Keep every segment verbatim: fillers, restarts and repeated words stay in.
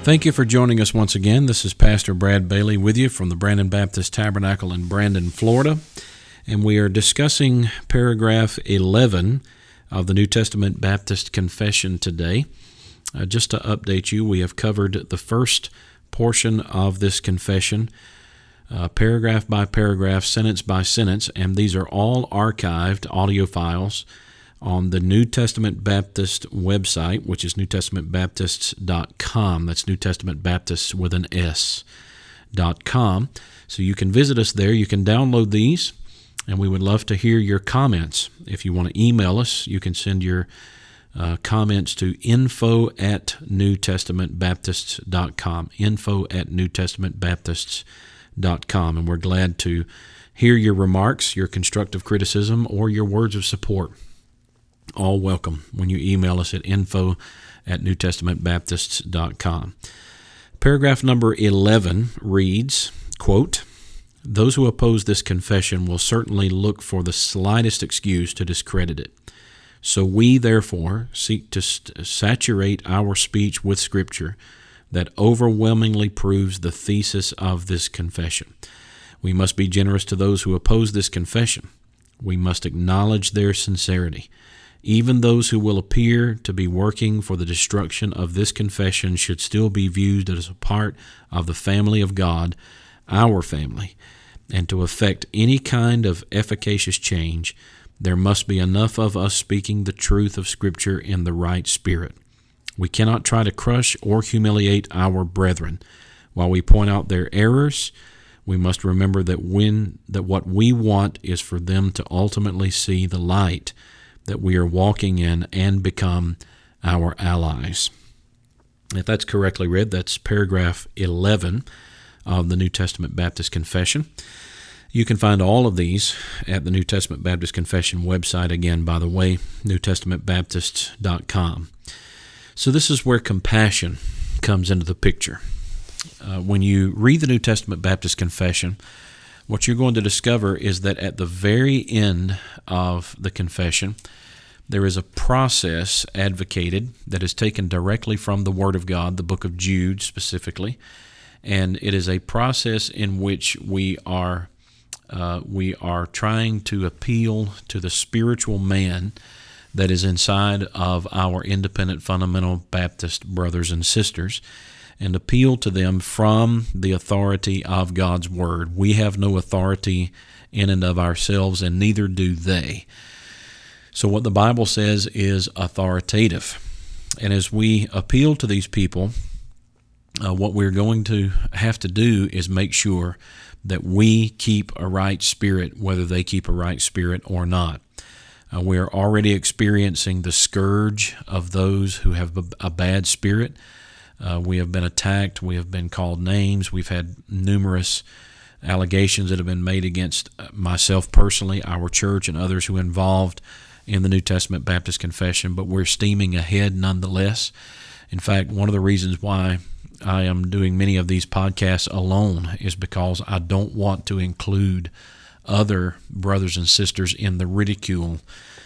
Thank you for joining us once again. This is Pastor Brad Bailey with you from the Brandon Baptist Tabernacle in Brandon, Florida, and we are discussing paragraph eleven of the New Testament Baptist Confession today. Uh, just to update you, we have covered the first portion of this confession, uh, paragraph by paragraph, sentence by sentence, and these are all archived audio files on the New Testament Baptist website, which is new testament baptists dot com. That's New Testament Baptists with an S, dot com. So you can visit us there. You can download these, and we would love to hear your comments. If you want to email us, you can send your uh, comments to info at new testament baptists dot com, info at new testament baptists dot com, and we're glad to hear your remarks, your constructive criticism, or your words of support. All welcome when you email us at info at new testament baptists dot com. Paragraph number eleven reads, quote, "Those who oppose this confession will certainly look for the slightest excuse to discredit it. So we, therefore, seek to st- saturate our speech with Scripture that overwhelmingly proves the thesis of this confession. We must be generous to those who oppose this confession. We must acknowledge their sincerity. Even those who will appear to be working for the destruction of this confession should still be viewed as a part of the family of God, our family, and to effect any kind of efficacious change, there must be enough of us speaking the truth of Scripture in the right spirit. We cannot try to crush or humiliate our brethren. While we point out their errors, we must remember that when that what we want is for them to ultimately see the light that we are walking in and become our allies." If that's correctly read, that's paragraph eleven of the New Testament Baptist Confession. You can find all of these at the New Testament Baptist Confession website, again, by the way, new testament baptists dot com. So this is where compassion comes into the picture. Uh, when you read the New Testament Baptist Confession, what you're going to discover is that at the very end of the confession, there is a process advocated that is taken directly from the Word of God, the book of Jude specifically, and it is a process in which we are uh, we are trying to appeal to the spiritual man that is inside of our independent fundamental Baptist brothers and sisters, and appeal to them from the authority of God's Word. We have no authority in and of ourselves, and neither do they. So what the Bible says is authoritative. And as we appeal to these people, uh, what we're going to have to do is make sure that we keep a right spirit, whether they keep a right spirit or not. Uh, we are already experiencing the scourge of those who have a bad spirit. Uh, we have been attacked. We have been called names. We've had numerous allegations that have been made against myself personally, our church, and others who are involved in the New Testament Baptist Confession, but we're steaming ahead nonetheless. In fact, one of the reasons why I am doing many of these podcasts alone is because I don't want to include other brothers and sisters in the ridicule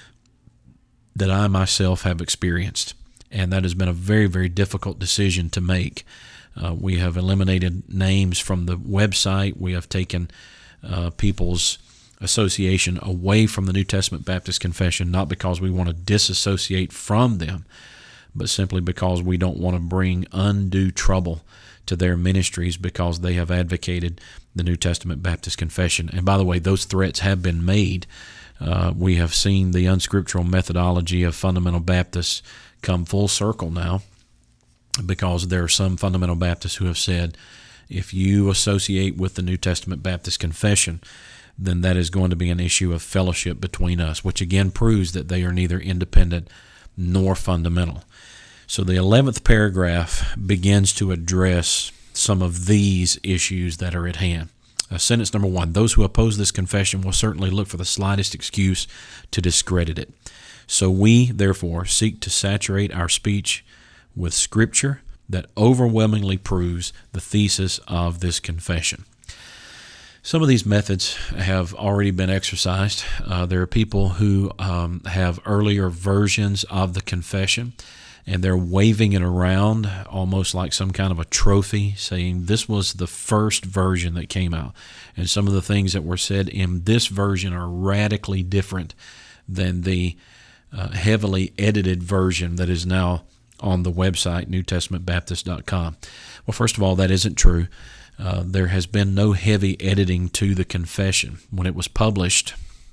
that I myself have experienced. And that has been a very, very difficult decision to make. Uh, we have eliminated names from the website. We have taken uh, people's association away from the New Testament Baptist Confession, not because we want to disassociate from them, but simply because we don't want to bring undue trouble to their ministries because they have advocated the New Testament Baptist Confession. And by the way, those threats have been made. Uh, we have seen the unscriptural methodology of fundamental Baptists come full circle now, because there are some fundamental Baptists who have said, if you associate with the New Testament Baptist Confession, then that is going to be an issue of fellowship between us, which again proves that they are neither independent nor fundamental. So the eleventh paragraph begins to address some of these issues that are at hand. Uh, sentence number one, those who oppose this confession will certainly look for the slightest excuse to discredit it. So we, therefore, seek to saturate our speech with Scripture that overwhelmingly proves the thesis of this confession. Some of these methods have already been exercised. Uh, there are people who um, have earlier versions of the confession, and they're waving it around almost like some kind of a trophy, saying this was the first version that came out. And some of the things that were said in this version are radically different than the uh, heavily edited version that is now on the website, new testament baptist dot com. Well, first of all, that isn't true. Uh, there has been no heavy editing to the confession. When it was published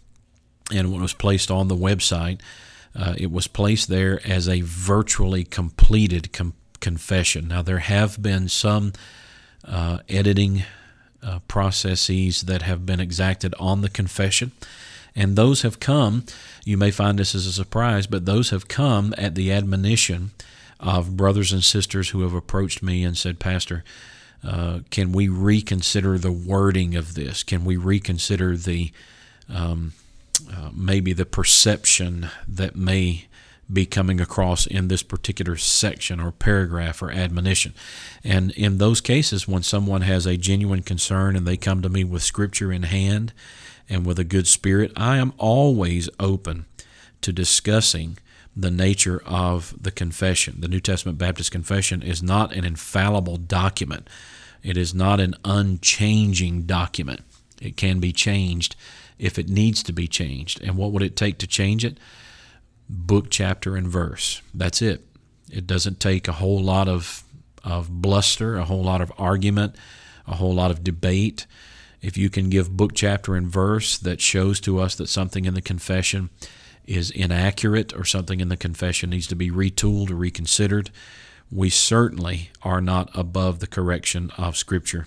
and when it was placed on the website, Uh, it was placed there as a virtually completed com- confession. Now, there have been some uh, editing uh, processes that have been exacted on the confession, and those have come, you may find this as a surprise, but those have come at the admonition of brothers and sisters who have approached me and said, Pastor, uh, can we reconsider the wording of this? Can we reconsider the um, Uh, maybe the perception that may be coming across in this particular section or paragraph or admonition? And in those cases, when someone has a genuine concern and they come to me with Scripture in hand and with a good spirit, I am always open to discussing the nature of the confession. The New Testament Baptist Confession is not an infallible document. It is not an unchanging document. It can be changed if it needs to be changed. And what would it take to change it? Book, chapter, and verse. That's it. It doesn't take a whole lot of, of bluster, a whole lot of argument, a whole lot of debate. If you can give book, chapter, and verse that shows to us that something in the confession is inaccurate or something in the confession needs to be retooled or reconsidered, we certainly are not above the correction of Scripture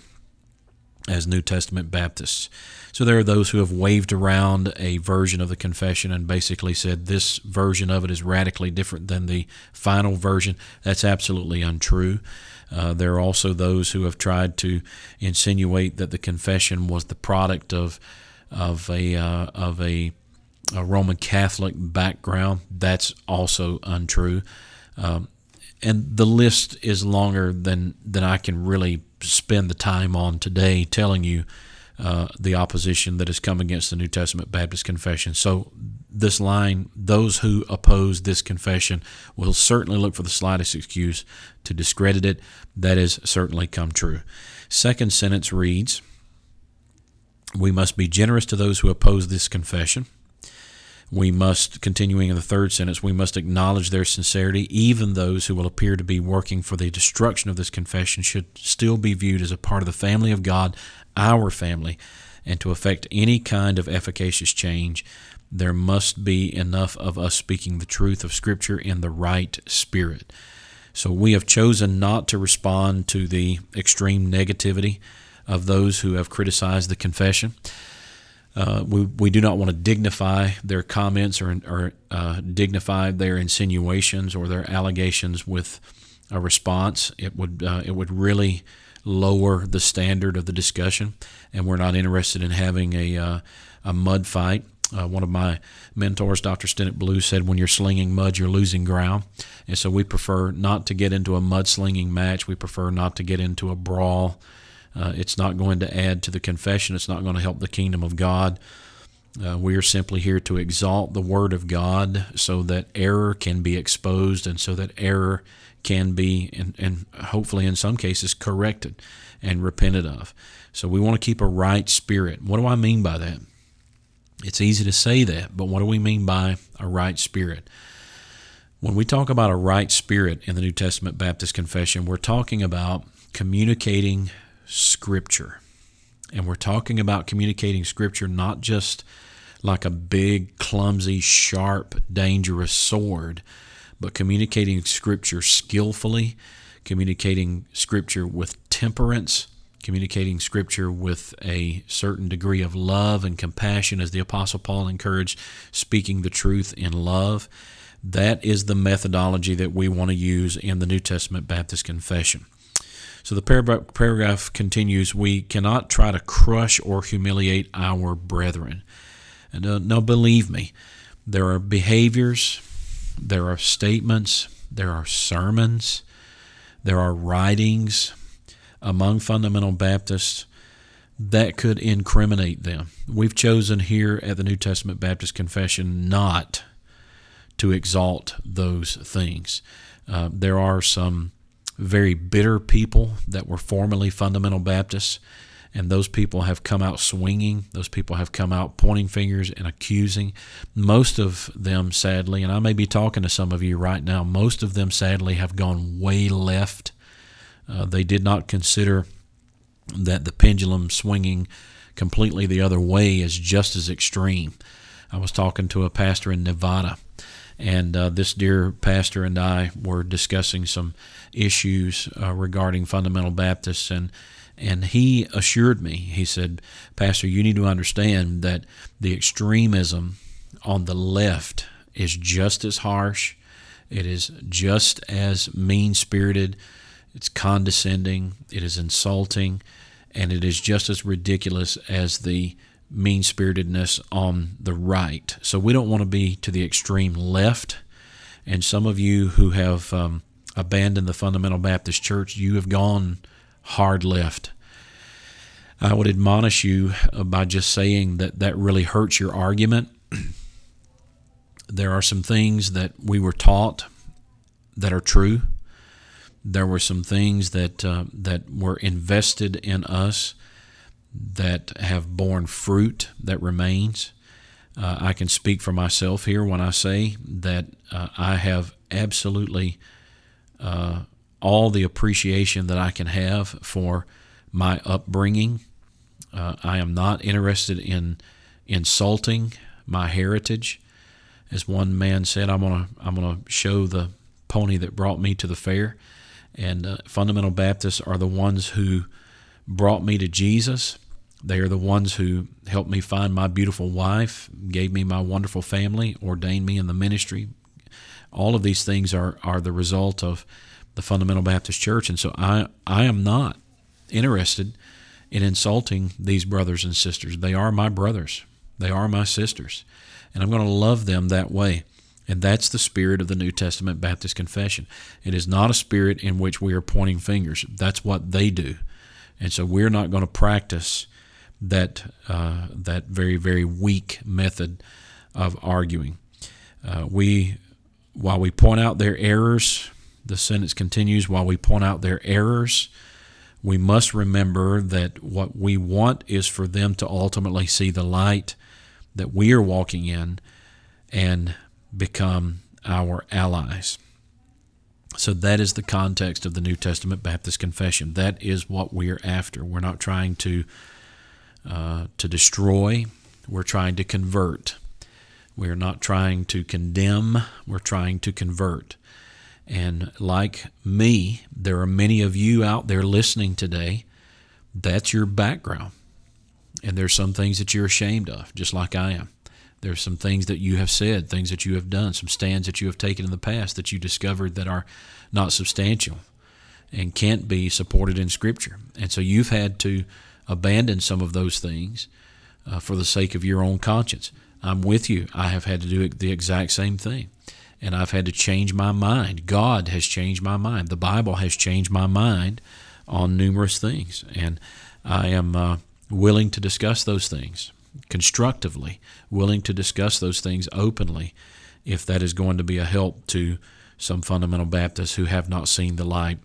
as New Testament Baptists. So there are those who have waved around a version of the confession and basically said this version of it is radically different than the final version. That's absolutely untrue. Uh, there are also those who have tried to insinuate that the confession was the product of of a uh, of a, a Roman Catholic background. That's also untrue. Um, and the list is longer than than I can really spend the time on today telling you uh, the opposition that has come against the New Testament Baptist Confession. So this line, those who oppose this confession will certainly look for the slightest excuse to discredit it. That has certainly come true. Second sentence reads, we must be generous to those who oppose this confession. We must, continuing in the third sentence, we must acknowledge their sincerity. Even those who will appear to be working for the destruction of this confession should still be viewed as a part of the family of God, our family, and to effect any kind of efficacious change, there must be enough of us speaking the truth of Scripture in the right spirit. So we have chosen not to respond to the extreme negativity of those who have criticized the confession. Uh, we we do not want to dignify their comments or, or uh, dignify their insinuations or their allegations with a response. It would uh, it would really lower the standard of the discussion, and we're not interested in having a uh, a mud fight. Uh, one of my mentors, Doctor Stennett Blue, said, when you're slinging mud, you're losing ground. And so we prefer not to get into a mudslinging match. We prefer not to get into a brawl. Uh, it's not going to add to the confession. It's not going to help the kingdom of God. Uh, we are simply here to exalt the Word of God so that error can be exposed and so that error can be, and, and hopefully in some cases, corrected and repented of. So we want to keep a right spirit. What do I mean by that? It's easy to say that, but what do we mean by a right spirit? When we talk about a right spirit in the New Testament Baptist Confession, we're talking about communicating Scripture. And we're talking about communicating Scripture not just like a big, clumsy, sharp, dangerous sword, but communicating Scripture skillfully, communicating Scripture with temperance, communicating Scripture with a certain degree of love and compassion, as the Apostle Paul encouraged, speaking the truth in love. That is the methodology that we want to use in the New Testament Baptist Confession. So the paragraph continues, we cannot try to crush or humiliate our brethren. And uh, now believe me, there are behaviors, there are statements, there are sermons, there are writings among fundamental Baptists that could incriminate them. We've chosen here at the New Testament Baptist Confession not to exalt those things. Uh, there are some very bitter people that were formerly fundamental Baptists, and those people have come out swinging. Those people have come out pointing fingers and accusing. Most of them, sadly, and I may be talking to some of you right now, most of them, sadly, have gone way left. Uh, they did not consider that the pendulum swinging completely the other way is just as extreme. I was talking to a pastor in Nevada, and uh, this dear pastor and I were discussing some issues uh, regarding fundamental Baptists, and and he assured me, he said, "Pastor, you need to understand that the extremism on the left is just as harsh, it is just as mean-spirited, it's condescending, it is insulting, and it is just as ridiculous as the mean-spiritedness on the right." So we don't want to be to the extreme left. And some of you who have um, abandoned the Fundamental Baptist Church, you have gone hard left. I would admonish you by just saying that that really hurts your argument. There are some things that we were taught that are true. There were some things that uh, that were invested in us that have borne fruit that remains. Uh, I can speak for myself here when I say that uh, I have absolutely uh, all the appreciation that I can have for my upbringing. Uh, I am not interested in insulting my heritage. As one man said, I'm gonna I'm gonna show the pony that brought me to the fair. And uh, fundamental Baptists are the ones who brought me to Jesus. They are the ones who helped me find my beautiful wife, gave me my wonderful family, ordained me in the ministry. All of these things are, are the result of the Fundamental Baptist Church. And so I, I am not interested in insulting these brothers and sisters. They are my brothers. They are my sisters. And I'm going to love them that way. And that's the spirit of the New Testament Baptist Confession. It is not a spirit in which we are pointing fingers. That's what they do. And so we're not going to practice that uh, that very, very weak method of arguing. Uh, we, while we point out their errors, the sentence continues, while we point out their errors, we must remember that what we want is for them to ultimately see the light that we are walking in and become our allies. So that is the context of the New Testament Baptist Confession. That is what we are after. We're not trying to uh, to destroy. We're trying to convert. We're not trying to condemn. We're trying to convert. And like me, there are many of you out there listening today. That's your background. And there's some things that you're ashamed of, just like I am. There's some things that you have said, things that you have done, some stands that you have taken in the past that you discovered that are not substantial and can't be supported in Scripture. And so you've had to abandon some of those things uh, for the sake of your own conscience. I'm with you. I have had to do the exact same thing. And I've had to change my mind. God has changed my mind. The Bible has changed my mind on numerous things. And I am uh, willing to discuss those things constructively, willing to discuss those things openly, if that is going to be a help to some fundamental Baptists who have not seen the light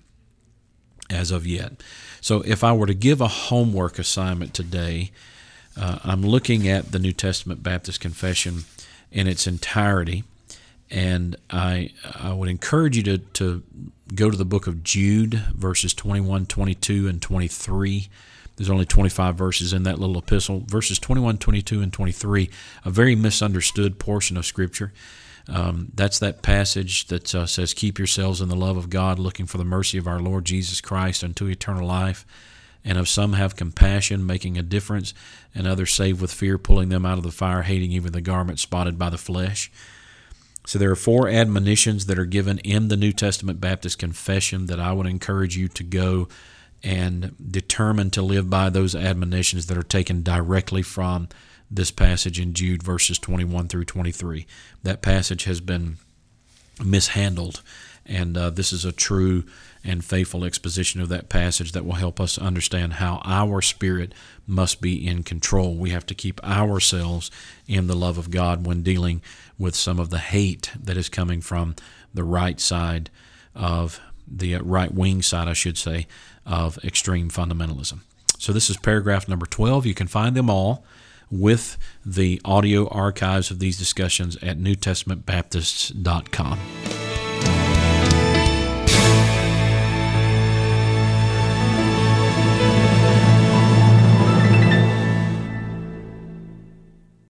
as of yet. So if I were to give a homework assignment today, uh, I'm looking at the New Testament Baptist Confession in its entirety, and I I would encourage you to, to go to the book of Jude, verses twenty-one, twenty-two, and twenty-three. There's only twenty-five verses in that little epistle. Verses twenty-one, twenty-two, and twenty-three, a very misunderstood portion of Scripture. Um, that's that passage that uh, says, "Keep yourselves in the love of God, looking for the mercy of our Lord Jesus Christ unto eternal life. And of some have compassion, making a difference, and others save with fear, pulling them out of the fire, hating even the garment spotted by the flesh." So there are four admonitions that are given in the New Testament Baptist Confession that I would encourage you to go and determine to live by those admonitions that are taken directly from this passage in Jude, verses twenty-one through twenty-three. That passage has been mishandled, and uh, this is a true and faithful exposition of that passage that will help us understand how our spirit must be in control. We have to keep ourselves in the love of God when dealing with some of the hate that is coming from the right side of the right-wing side, I should say, of extreme fundamentalism. So this is paragraph number twelve. You can find them all with the audio archives of these discussions at new testament baptists dot com.